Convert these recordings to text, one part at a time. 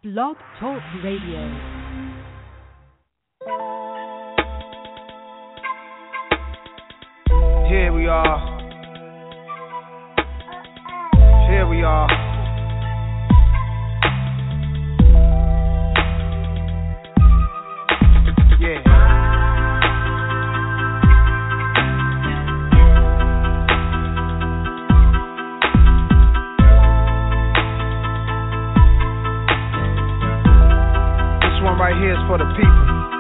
Blog Talk Radio. Here we are. Here we are. Yeah. This one right here is for the people.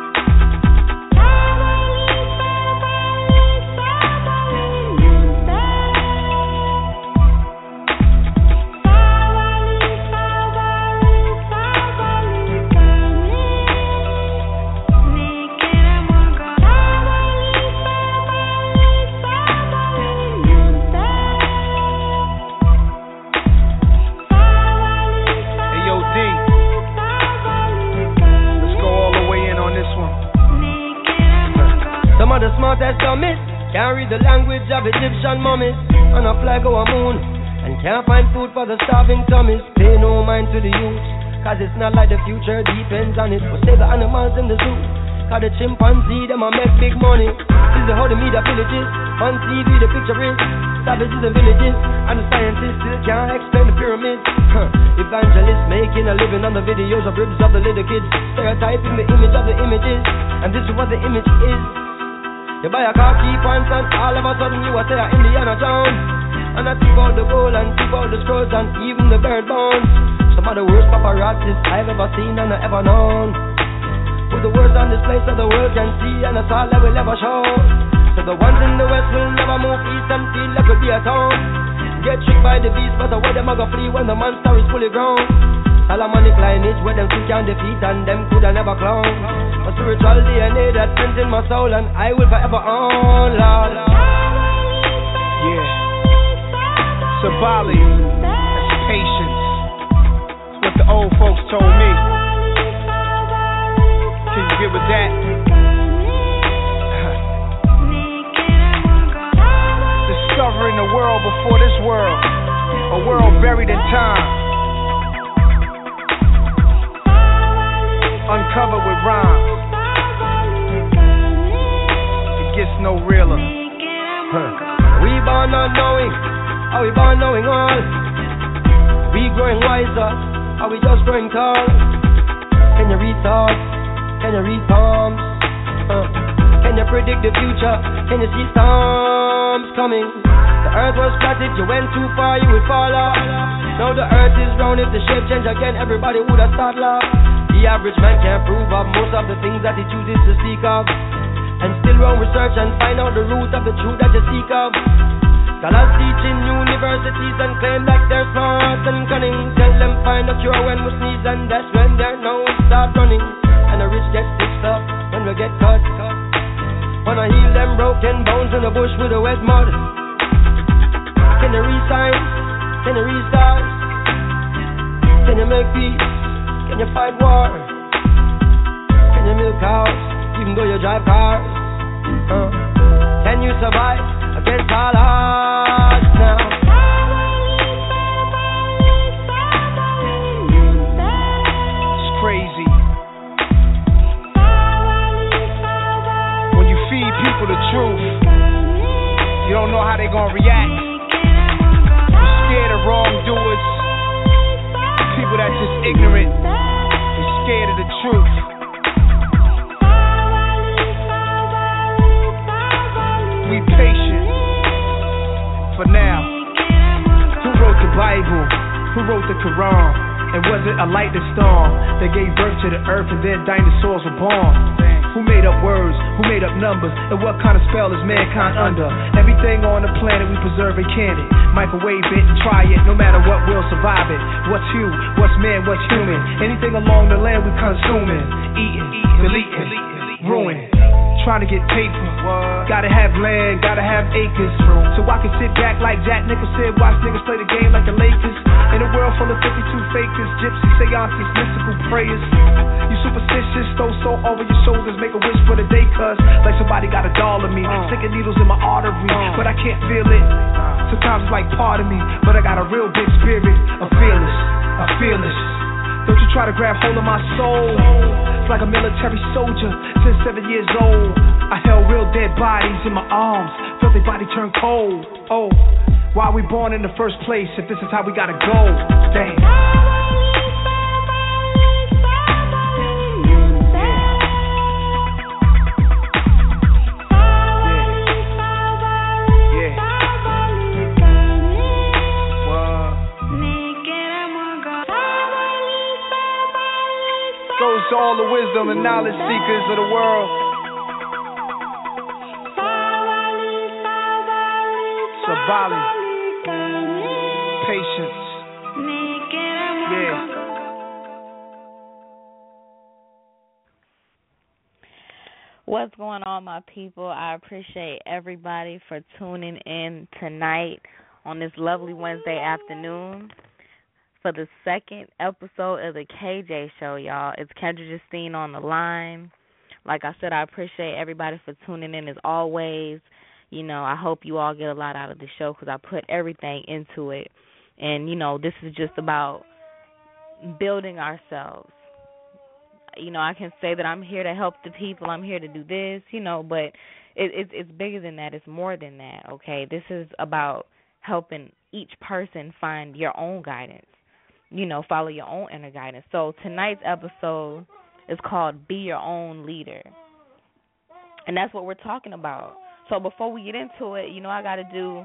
Can't read the language of Egyptian mummies and a fly go a moon, and can't find food for the starving tummies. Pay no mind to the youth, cause it's not like the future depends on it. But save the animals in the zoo, cause the chimpanzee them a make big money. This is how the media villages, on TV the picture is savages and villages, and the scientists still can't explain the pyramids. Evangelists making a living on the videos of ribs of the little kids, stereotyping the image of the images, and this is what the image is. You buy a car, key pants, and all of a sudden you are there Indiana Jones. And I tip out the gold and tip out the scrolls and even the bird bones. Some of the worst paparazzis I've ever seen and I ever known. Put the words on display so the world can see, and that's all that will ever show. So the ones in the west will never move east and feel like it'll be a town. Get tricked by the beast, but away them a go flee when the monster is fully grown. Solomonic lineage where them quick can defeat and them coulda never clown. A spiritual DNA that ends in my soul and I will forever own, Lord. Yeah. Sabali, that's patience. That's what the old folks told me. Can you get with that? Discovering the world before this world, a world buried in time. Uncovered with rhymes. It gets no realer. We born not knowing, are we born knowing all? We growing wiser, are we just growing tall? Can you read thoughts? Can you read palms? Can you predict the future? Can you see storms coming? The earth was flat, if you went too far you would fall off. Now the earth is round, if the shape change again everybody would have started laugh. The average man can't prove of most of the things that he chooses to speak of, and still run research and find out the root of the truth that you seek of. Scholars teach in universities and claim that they're smart and cunning. Tell them find a cure when we sneeze, and that's when their nose start running. And the rich get stitched up when we get cut. Wanna heal them broken bones in the bush with the wet mud. Can you read signs? Can you read stars? Can you make peace? Can you fight war? Can you milk cows, even though you drive cars? Can you survive against all odds now? It's crazy. When you feed people the truth, you don't know how they gonna react. You're scared of wrongdoers, people that's just ignorant. Scared of the truth. We patient for now. Who wrote the Bible? Who wrote the Quran? And was it a lightning storm that gave birth to the earth and then dinosaurs were born? Who made up words? Who made up numbers? And what kind of spell is mankind under? Everything on the planet we preserve and can it. Microwave it and try it, no matter what, we'll survive it. What's you? What's man? What's human? Anything along the land we consuming, eating, deleting, ruining. Trying to get paper, gotta have land, gotta have acres. So I can sit back like Jack Nicholson, watch niggas play the game like the Lakers. In a world full of 52 fakers, gypsy seances, mystical prayers. You superstitious, throw soul over your shoulders, make a wish for the day, cuz like somebody got a doll of me, sticking needles in my artery, but I can't feel it. Sometimes it's like part of me, but I got a real big spirit, a fearless. Don't you try to grab hold of my soul. It's like a military soldier since 7 years old. I held real dead bodies in my arms, felt their body turn cold. Oh, why we born in the first place if this is how we gotta go? Damn. Goes to all the wisdom and knowledge seekers of the world. Sabali, patience, yeah. What's going on, my people? I appreciate everybody for tuning in tonight on this lovely Wednesday afternoon for the second episode of the KJ Show, y'all. It's Kendra Justine on the line. Like I said, I appreciate everybody for tuning in as always. You know, I hope you all get a lot out of the show because I put everything into it. And, you know, this is just about building ourselves. You know, I can say that I'm here to help the people. I'm here to do this, you know, but it's bigger than that. It's more than that, okay? This is about helping each person find your own guidance. You know, follow your own inner guidance. So tonight's episode is called Be Your Own Leader. And that's what we're talking about. So before we get into it, you know, I got to do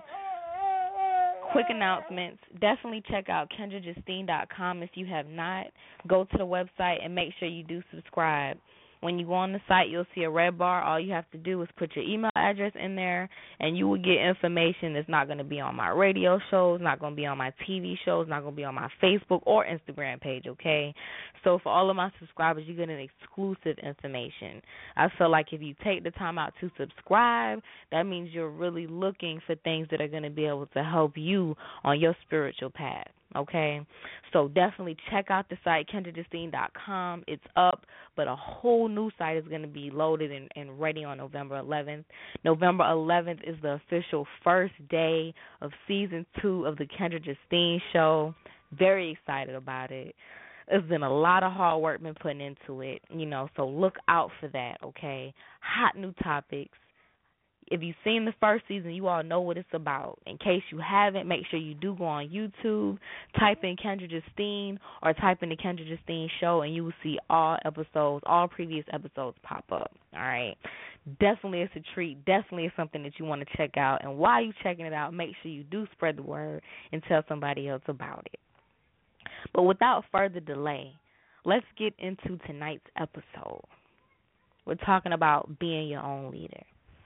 quick announcements. Definitely check out KendraJustine.com if you have not. Go to the website and make sure you do subscribe. When you go on the site, you'll see a red bar. All you have to do is put your email address in there, and you will get information that's not going to be on my radio shows, not going to be on my TV shows, not going to be on my Facebook or Instagram page, okay? So for all of my subscribers, you get an exclusive information. I feel like if you take the time out to subscribe, that means you're really looking for things that are going to be able to help you on your spiritual path. Okay, so definitely check out the site, KendraJustine.com. It's up, but a whole new site is going to be loaded and ready on November 11th. November 11th is the official first day of Season 2 of the Kendra Justine Show. Very excited about it. There's been a lot of hard work been put into it, you know, so look out for that, okay? Hot new topics. If you've seen the first season, you all know what it's about. In case you haven't, make sure you do go on YouTube, type in Kendra Justine or type in the Kendra Justine Show, and you will see all episodes, all previous episodes pop up, all right? Definitely it's a treat. Definitely it's something that you want to check out. And while you're checking it out, make sure you do spread the word and tell somebody else about it. But without further delay, let's get into tonight's episode. We're talking about being your own leader.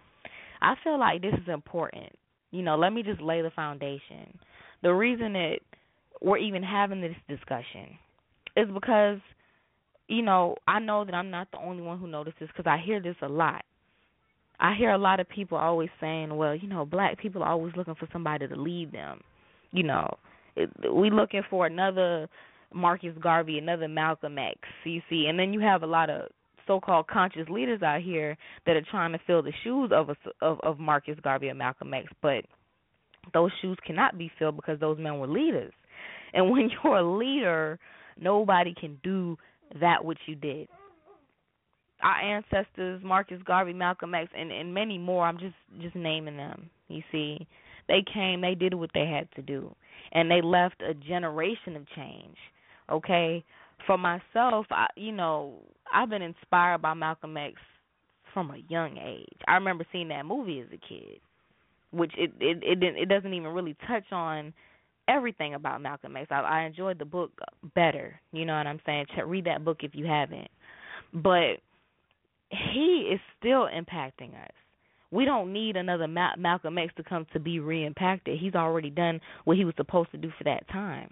I feel like this is important. You know, let me just lay the foundation. The reason that we're even having this discussion is because, you know, I know that I'm not the only one who notices because I hear this a lot. I hear a lot of people always saying, well, you know, black people are always looking for somebody to lead them. You know, we looking for another Marcus Garvey, another Malcolm X, you see. And then you have a lot of so-called conscious leaders out here that are trying to fill the shoes of Marcus Garvey or Malcolm X, but those shoes cannot be filled because those men were leaders. And when you're a leader, nobody can do that which you did. Our ancestors, Marcus Garvey, Malcolm X, and many more, I'm just naming them, you see. They came, they did what they had to do, and they left a generation of change, okay? For myself, I've been inspired by Malcolm X from a young age. I remember seeing that movie as a kid, which it doesn't even really touch on everything about Malcolm X. I enjoyed the book better, you know what I'm saying? Read that book if you haven't. But he is still impacting us. We don't need another Malcolm X to come to be re-impacted. He's already done what he was supposed to do for that time.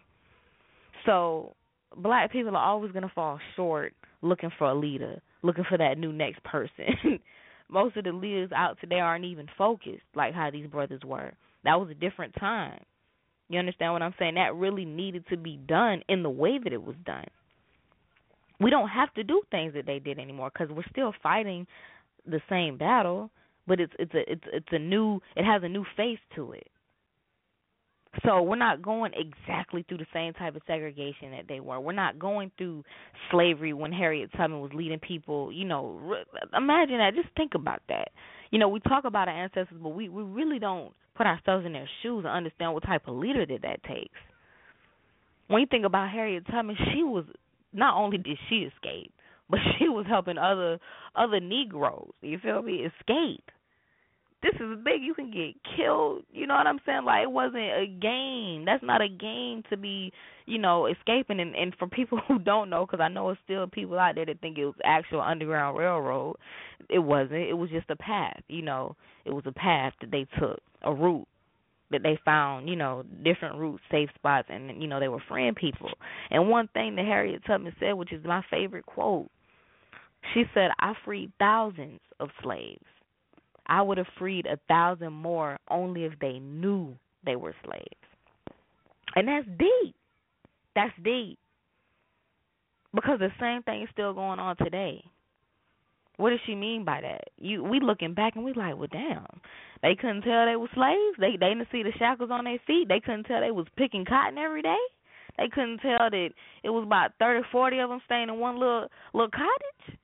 So black people are always going to fall short looking for a leader, looking for that new next person. Most of the leaders out today aren't even focused like how these brothers were. That was a different time. You understand what I'm saying? That really needed to be done in the way that it was done. We don't have to do things that they did anymore because we're still fighting the same battle, but it has a new face to it. So we're not going exactly through the same type of segregation that they were. We're not going through slavery when Harriet Tubman was leading people. Imagine that. Just think about that. We talk about our ancestors, but we really don't put ourselves in their shoes and understand what type of leader that takes. When you think about Harriet Tubman, she was, not only did she escape, but she was helping other Negroes, you feel me, escape. This is big. You can get killed. You know what I'm saying? Like, it wasn't a game. That's not a game to be, escaping. And for people who don't know, because I know it's still people out there that think it was actual Underground Railroad, it wasn't. It was just a path. It was a path that they took, a route that they found, different routes, safe spots, and, they were freeing people. And one thing that Harriet Tubman said, which is my favorite quote, she said, "I freed thousands of slaves. I would have freed 1,000 more only if they knew they were slaves." And that's deep. That's deep. Because the same thing is still going on today. What does she mean by that? We looking back and we like, well, damn. They couldn't tell they were slaves. They didn't see the shackles on their feet. They couldn't tell they was picking cotton every day. They couldn't tell that it was about 30, 40 of them staying in one little cottage.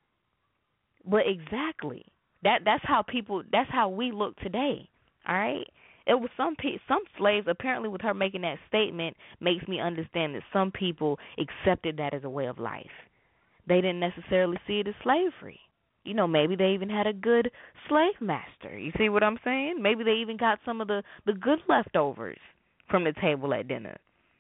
But exactly. That's how we look today. All right? It was some slaves, apparently with her making that statement makes me understand that some people accepted that as a way of life. They didn't necessarily see it as slavery. Maybe they even had a good slave master. You see what I'm saying? Maybe they even got some of the good leftovers from the table at dinner.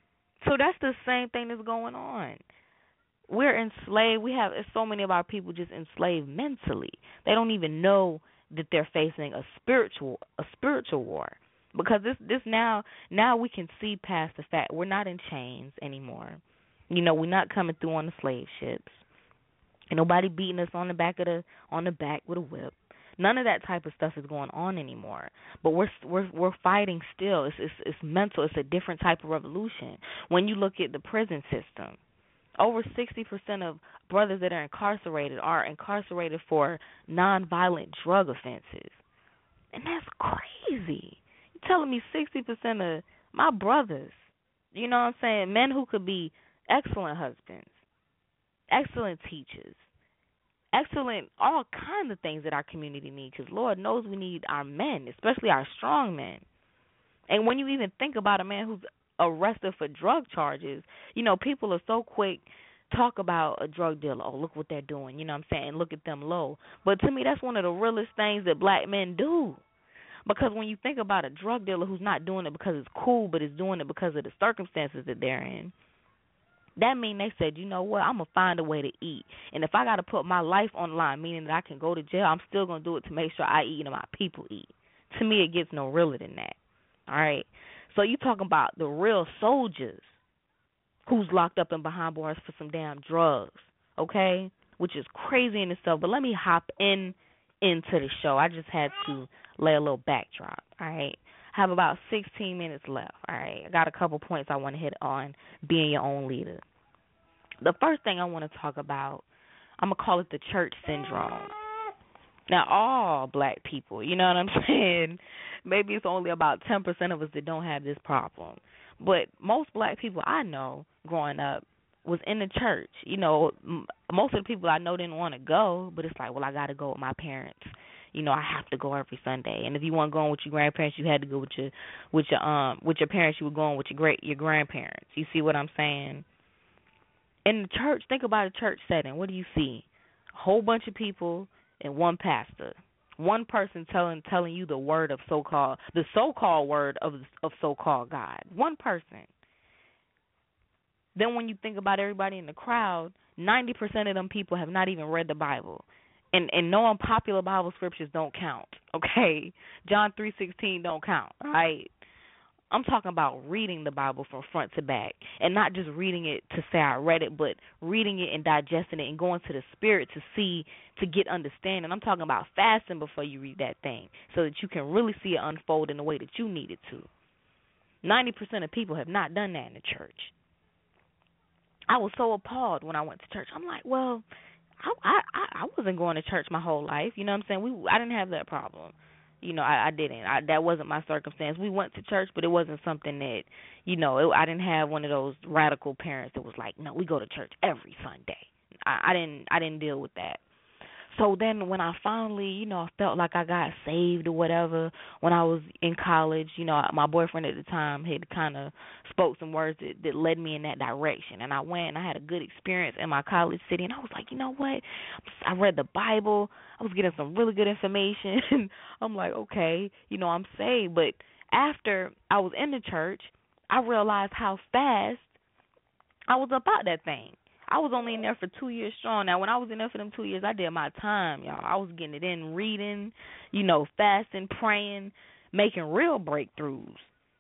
So that's the same thing that's going on. We're enslaved. We have so many of our people just enslaved mentally. They don't even know that they're facing a spiritual war. Because this now we can see past the fact we're not in chains anymore. We're not coming through on the slave ships. Ain't nobody beating us on the back with a whip. None of that type of stuff is going on anymore. But we're fighting still. It's mental. It's a different type of revolution. When you look at the prison system, over 60% of brothers that are incarcerated for nonviolent drug offenses. And that's crazy. You're telling me 60% of my brothers, you know what I'm saying, men who could be excellent husbands, excellent teachers, excellent all kinds of things that our community needs, because Lord knows we need our men, especially our strong men. And when you even think about a man who's arrested for drug charges, people are so quick talk about a drug dealer. Oh, look what they're doing. You know what I'm saying? Look at them low. But to me, that's one of the realest things that black men do. Because when you think about a drug dealer who's not doing it because it's cool, but is doing it because of the circumstances that they're in, that means they said, you know what, I'm going to find a way to eat. And if I got to put my life on the line, meaning that I can go to jail, I'm still going to do it to make sure I eat and my people eat. To me, it gets no realer than that. All right? So you talking about the real soldiers who's locked up and behind bars for some damn drugs, okay? Which is crazy in itself. But let me hop into the show. I just had to lay a little backdrop, all right? I have about 16 minutes left, all right? I got a couple points I want to hit on being your own leader. The first thing I want to talk about, I'm going to call it the church syndrome. Now, all black people, you know what I'm saying? Maybe it's only about 10% of us that don't have this problem. But most black people I know growing up was in the church. Most of the people I know didn't want to go, but it's like, well, I got to go with my parents. I have to go every Sunday. And if you weren't going with your grandparents, you had to go with your parents. You were going with your grandparents. You see what I'm saying? In the church, think about a church setting. What do you see? A whole bunch of people and one pastor. One person telling you the word of the so-called word of so-called God. One person. Then when you think about everybody in the crowd, 90% of them people have not even read the Bible. And no unpopular Bible scriptures don't count, okay? John 3:16 don't count, right? I'm talking about reading the Bible from front to back, and not just reading it to say I read it, but reading it and digesting it and going to the Spirit to get understanding. I'm talking about fasting before you read that thing so that you can really see it unfold in the way that you need it to. 90% of people have not done that in the church. I was so appalled when I went to church. I'm like, I wasn't going to church my whole life. You know what I'm saying? I didn't have that problem. I didn't. That wasn't my circumstance. We went to church, but it wasn't something that, I didn't have one of those radical parents that was like, no, we go to church every Sunday. I didn't deal with that. So then when I finally, felt like I got saved or whatever, when I was in college, my boyfriend at the time had kind of spoke some words that led me in that direction. And I went and I had a good experience in my college city. And I was like, you know what? I read the Bible. I was getting some really good information. I'm like, okay, I'm saved. But after I was in the church, I realized how fast I was about that thing. I was only in there for 2 years strong. Now, when I was in there for them 2 years, I did my time, y'all. I was getting it in, reading, fasting, praying, making real breakthroughs,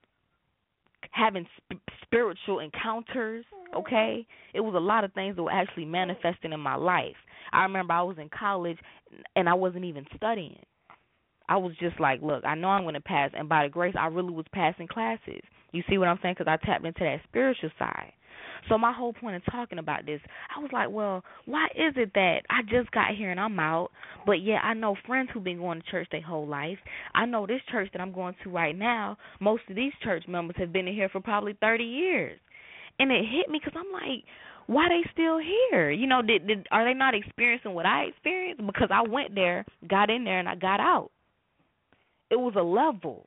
having spiritual encounters, okay? It was a lot of things that were actually manifesting in my life. I remember I was in college, and I wasn't even studying. I was just like, look, I know I'm going to pass, and by the grace, I really was passing classes. You see what I'm saying? Because I tapped into that spiritual side. So my whole point of talking about this, I was like, well, why is it that I just got here and I'm out, but yet I know friends who've been going to church their whole life. I know this church that I'm going to right now, most of these church members have been in here for probably 30 years. And it hit me because I'm like, why they still here? Are they not experiencing what I experienced? Because I went there, got in there, and I got out. It was a level.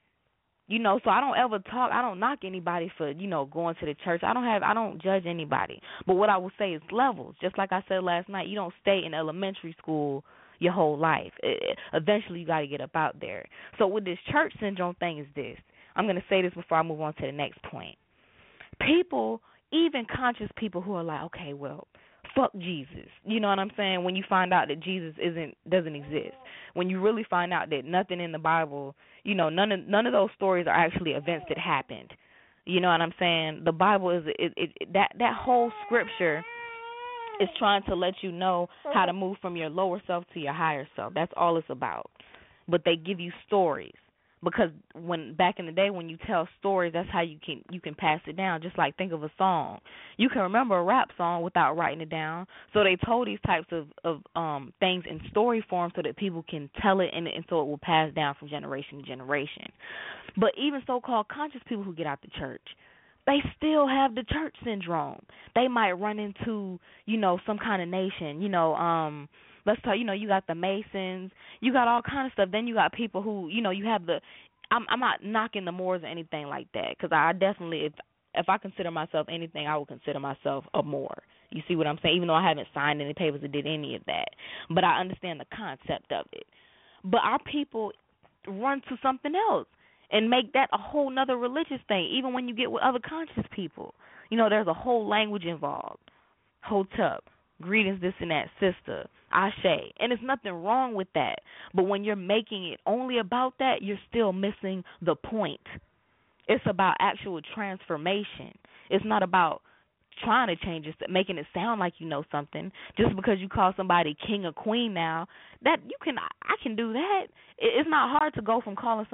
So I don't knock anybody for, going to the church. I don't judge anybody. But what I will say is levels. Just like I said last night, you don't stay in elementary school your whole life. Eventually you got to get up out there. So with this church syndrome thing is this. I'm going to say this before I move on to the next point. People, even conscious people who are like, okay, well, fuck Jesus. You know what I'm saying? When you find out that Jesus doesn't exist. When you really find out that nothing in the Bible, none of those stories are actually events that happened. You know what I'm saying? The Bible is that whole scripture is trying to let you know how to move from your lower self to your higher self. That's all it's about. But they give you stories. Because when back in the day when you tell stories, that's how you can pass it down. Just like think of a song. You can remember a rap song without writing it down. So they told these types of things in story form so that people can tell it and so it will pass down from generation to generation. But even so-called conscious people who get out the church, they still have the church syndrome. They might run into, some kind of nation, let's talk, you got the Masons, you got all kind of stuff. Then you got people who, you have I'm not knocking the Moors or anything like that, because I definitely, if I consider myself anything, I would consider myself a Moor. You see what I'm saying? Even though I haven't signed any papers or did any of that. But I understand the concept of it. But our people run to something else and make that a whole nother religious thing, even when you get with other conscious people. There's a whole language involved. Hotep, greetings, this and that, sister, Ashe. And there's nothing wrong with that. But when you're making it only about that, you're still missing the point. It's about actual transformation. It's not about trying to change it, making it sound like you know something. Just because you call somebody king or queen now, I can do that. It's not hard to go from calling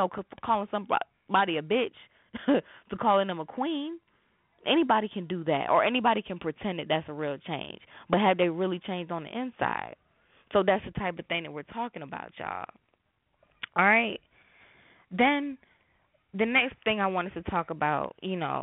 somebody a bitch to calling them a queen. Anybody can do that, or anybody can pretend that that's a real change. But have they really changed on the inside? So that's the type of thing that we're talking about, y'all. All right? Then the next thing I wanted to talk about,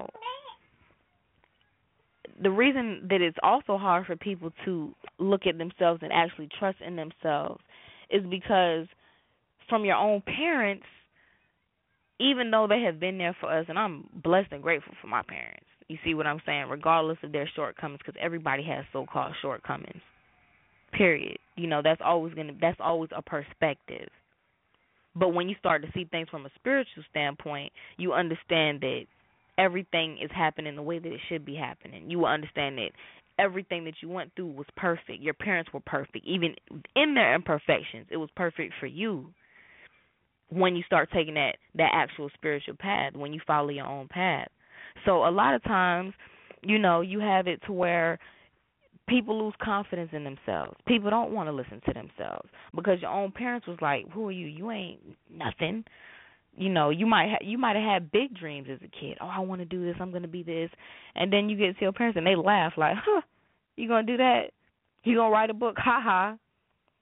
the reason that it's also hard for people to look at themselves and actually trust in themselves is because from your own parents, even though they have been there for us, and I'm blessed and grateful for my parents, you see what I'm saying, regardless of their shortcomings, because everybody has so-called shortcomings, period. That's always a perspective. But when you start to see things from a spiritual standpoint, you understand that everything is happening the way that it should be happening. You will understand that everything that you went through was perfect. Your parents were perfect. Even in their imperfections, it was perfect for you. When you start taking that actual spiritual path, when you follow your own path. So a lot of times, you have it to where people lose confidence in themselves. People don't want to listen to themselves because your own parents was like, who are you? You ain't nothing. You might have had big dreams as a kid. Oh, I want to do this. I'm going to be this. And then you get to your parents and they laugh like, huh, you going to do that? You going to write a book? Ha ha.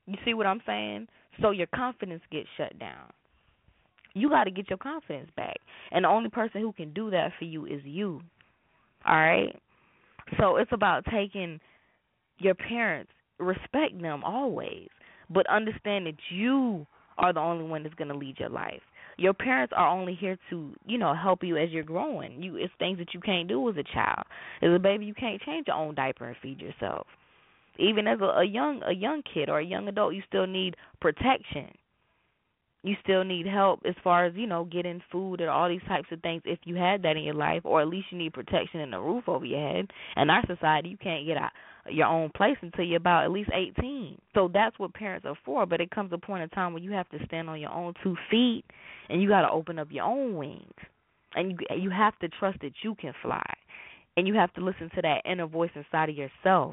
You see what I'm saying? So your confidence gets shut down. You got to get your confidence back. And the only person who can do that for you is you. All right? So it's about taking your parents, respect them always, but understand that you are the only one that's going to lead your life. Your parents are only here to, help you as you're growing. It's things that you can't do as a child. As a baby, you can't change your own diaper and feed yourself. Even as a young kid or a young adult, you still need protection. You still need help as far as, getting food and all these types of things if you had that in your life, or at least you need protection and a roof over your head. In our society, you can't get out your own place until you're about at least 18. So that's what parents are for, but it comes a point in time where you have to stand on your own 2 feet and you got to open up your own wings. And you have to trust that you can fly. And you have to listen to that inner voice inside of yourself.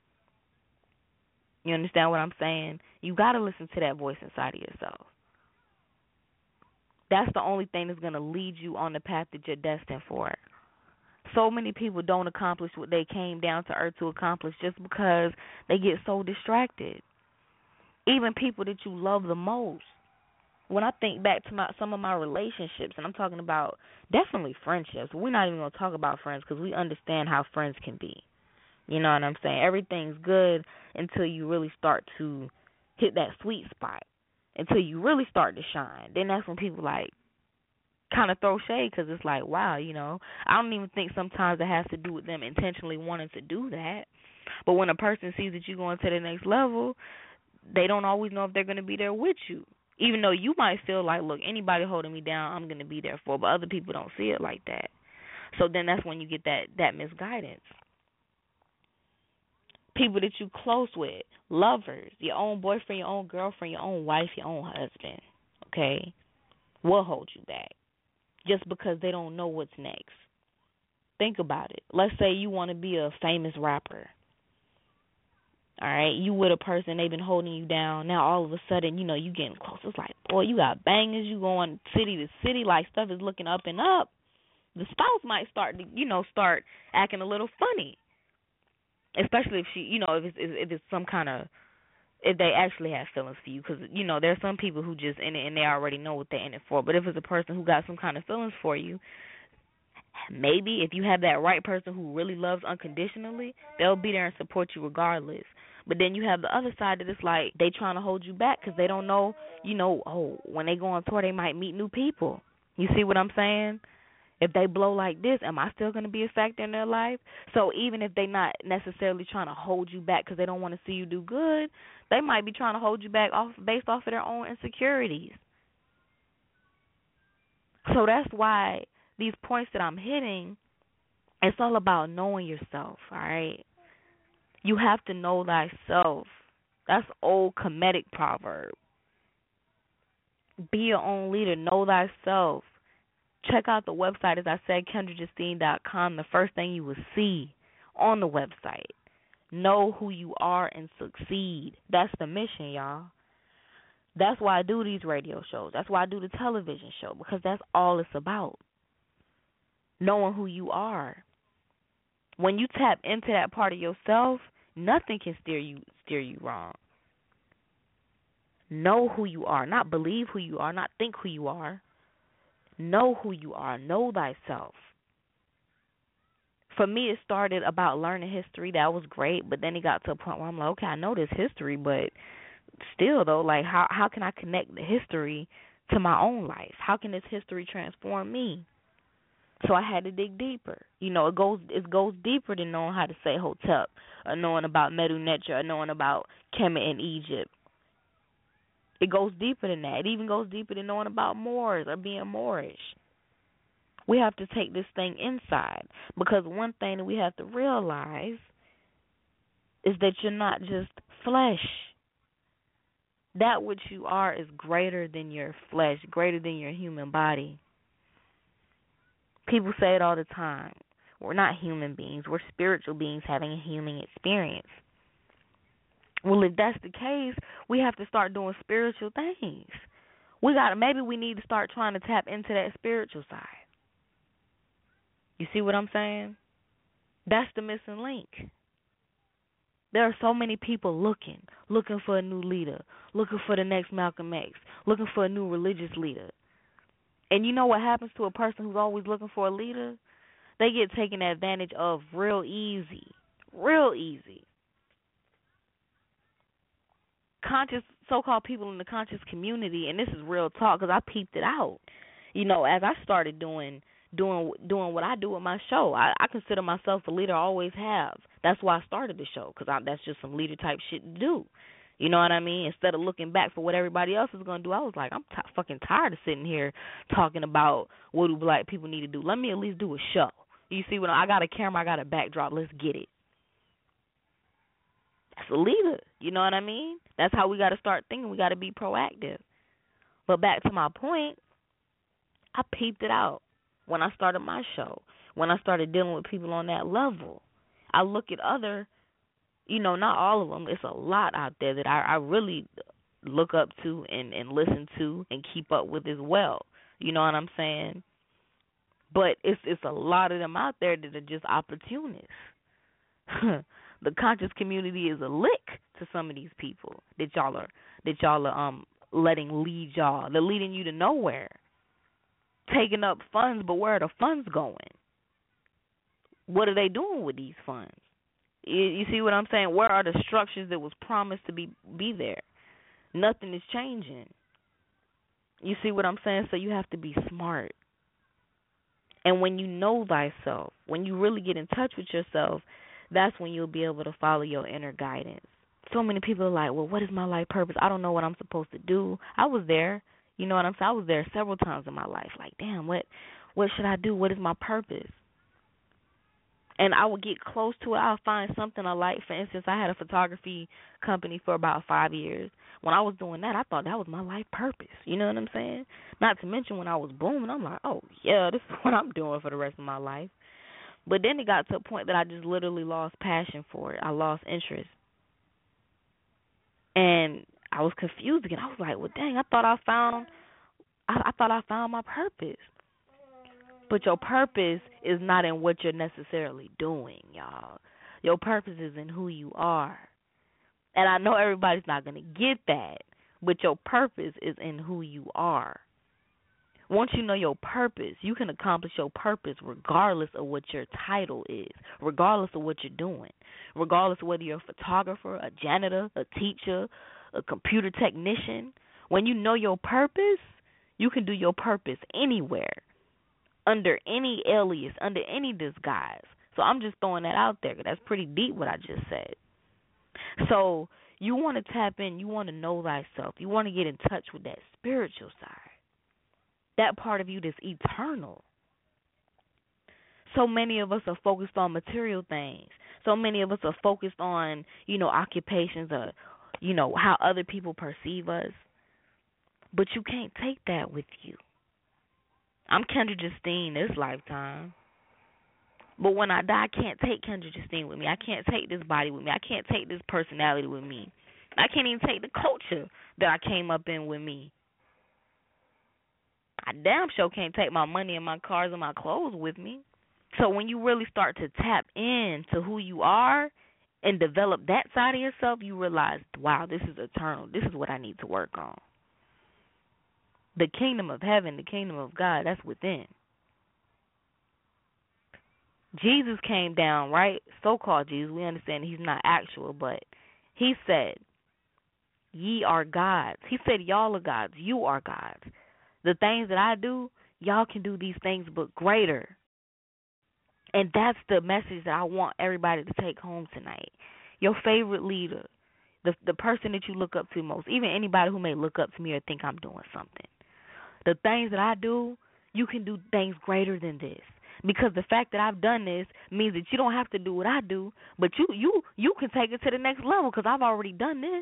You understand what I'm saying? You got to listen to that voice inside of yourself. That's the only thing that's going to lead you on the path that you're destined for. So many people don't accomplish what they came down to earth to accomplish just because they get so distracted. Even people that you love the most. When I think back to some of my relationships, and I'm talking about definitely friendships. We're not even going to talk about friends because we understand how friends can be. You know what I'm saying? Everything's good until you really start to hit that sweet spot, until you really start to shine. Then that's when people kind of throw shade because it's like, wow, I don't even think sometimes it has to do with them intentionally wanting to do that. But when a person sees that you're going to the next level, they don't always know if they're going to be there with you. Even though you might feel like, look, anybody holding me down, I'm going to be there for, but other people don't see it like that. So then that's when you get that misguidance. People that you close with, lovers, your own boyfriend, your own girlfriend, your own wife, your own husband, okay, will hold you back just because they don't know what's next. Think about it. Let's say you want to be a famous rapper. All right, you with a person, they've been holding you down. Now all of a sudden, you getting close. It's like, boy, you got bangers. You going city to city, like stuff is looking up and up. The spouse might start acting a little funny, especially if she, if it's some kind of, if they actually have feelings for you, because there's some people who just in it and they already know what they're in it for. But if it's a person who got some kind of feelings for you, maybe if you have that right person who really loves unconditionally, they'll be there and support you regardless. But then you have the other side that it's like they trying to hold you back because they don't know, when they go on tour, they might meet new people. You see what I'm saying? If they blow like this, am I still going to be a factor in their life? So even if they're not necessarily trying to hold you back because they don't want to see you do good, they might be trying to hold you back based off of their own insecurities. So that's why these points that I'm hitting, it's all about knowing yourself, all right? You have to know thyself. That's old Kemetic proverb. Be your own leader. Know thyself. Check out the website, as I said, KendraJustine.com. The first thing you will see on the website. Know who you are and succeed. That's the mission, y'all. That's why I do these radio shows. That's why I do the television show, because that's all it's about. Knowing who you are. When you tap into that part of yourself, nothing can steer you wrong. Know who you are, not believe who you are, not think who you are. Know who you are. Know thyself. For me, it started about learning history. That was great, but then it got to a point where I'm like, okay, I know this history, but still, though, like, how can I connect the history to my own life? How can this history transform me? So I had to dig deeper. It goes deeper than knowing how to say Hotep, or knowing about Medu Neter, or knowing about Kemet in Egypt. It goes deeper than that. It even goes deeper than knowing about Moors or being Moorish. We have to take this thing inside, because one thing that we have to realize is that you're not just flesh. That which you are is greater than your flesh, greater than your human body. People say it all the time. We're not human beings. We're spiritual beings having a human experience. Well, if that's the case, we have to start doing spiritual things. Maybe we need to start trying to tap into that spiritual side. You see what I'm saying? That's the missing link. There are so many people looking looking for a new leader, looking for the next Malcolm X, looking for a new religious leader. And you know what happens to a person who's always looking for a leader? They get taken advantage of real easy. Real easy. Conscious, so-called people in the conscious community, and this is real talk because I peeped it out. You know, as I started doing what I do with my show, I consider myself a leader. I always have. That's why I started the show, because that's just some leader type shit to do. You know what I mean? Instead of looking back for what everybody else is going to do, I was like, I'm fucking tired of sitting here talking about what do black people need to do. Let me at least do a show. You see, when I got a camera, I got a backdrop. Let's get it. That's a leader. You know what I mean? That's how we got to start thinking. We got to be proactive. But back to my point, I peeped it out when I started my show, when I started dealing with people on that level. I look at other, you know, not all of them. It's a lot out there that I really look up to and listen to and keep up with as well. You know what I'm saying? But it's a lot of them out there that are just opportunists. The conscious community is a lick to some of these people that y'all are letting lead y'all. They're leading you to nowhere, taking up funds, but where are the funds going? What are they doing with these funds? You see what I'm saying? Where are the structures that was promised to be there? Nothing is changing. You see what I'm saying? So you have to be smart. And when you know thyself, when you really get in touch with yourself, that's when you'll be able to follow your inner guidance. So many people are like, well, what is my life purpose? I don't know what I'm supposed to do. I was there. You know what I'm saying? I was there several times in my life. Like, damn, what should I do? What is my purpose? And I would get close to it. I'll find something I like. For instance, I had a photography company for about 5 years. When I was doing that, I thought that was my life purpose. You know what I'm saying? Not to mention when I was booming, I'm like, oh, yeah, this is what I'm doing for the rest of my life. But then it got to a point that I just literally lost passion for it. I lost interest. And I was confused again. I was like, well, dang, I thought I found my purpose. But your purpose is not in what you're necessarily doing, y'all. Your purpose is in who you are. And I know everybody's not going to get that, but your purpose is in who you are. Once you know your purpose, you can accomplish your purpose regardless of what your title is, regardless of what you're doing, regardless of whether you're a photographer, a janitor, a teacher, a computer technician. When you know your purpose, you can do your purpose anywhere, under any alias, under any disguise. So I'm just throwing that out there because that's pretty deep what I just said. So you want to tap in, you want to know thyself, you want to get in touch with that spiritual side, that part of you that's eternal. So many of us are focused on material things. So many of us are focused on, occupations or, how other people perceive us. But you can't take that with you. I'm Kendra Justine this lifetime. But when I die, I can't take Kendra Justine with me. I can't take this body with me. I can't take this personality with me. I can't even take the culture that I came up in with me. I damn sure can't take my money and my cars and my clothes with me. So when you really start to tap into who you are and develop that side of yourself, you realize, wow, this is eternal. This is what I need to work on. The kingdom of heaven, the kingdom of God, that's within. Jesus came down, right? So-called Jesus. We understand he's not actual, but he said, ye are gods. He said, y'all are gods. You are gods. The things that I do, y'all can do these things, but greater. And that's the message that I want everybody to take home tonight. Your favorite leader, the person that you look up to most, even anybody who may look up to me or think I'm doing something. The things that I do, you can do things greater than this. Because the fact that I've done this means that you don't have to do what I do, but you can take it to the next level because I've already done this.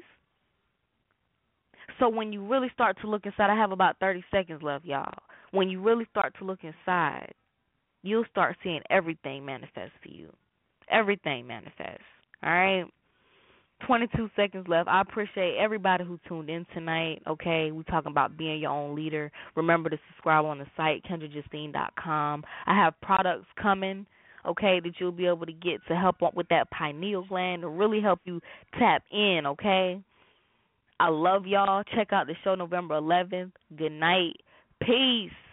So when you really start to look inside, I have about 30 seconds left, y'all. When you really start to look inside, you'll start seeing everything manifest for you. Everything manifests, all right? 22 seconds left. I appreciate everybody who tuned in tonight, okay? We're talking about being your own leader. Remember to subscribe on the site, KendraJustine.com. I have products coming, okay, that you'll be able to get to help with that pineal gland to really help you tap in, okay? I love y'all. Check out the show November 11th. Good night. Peace.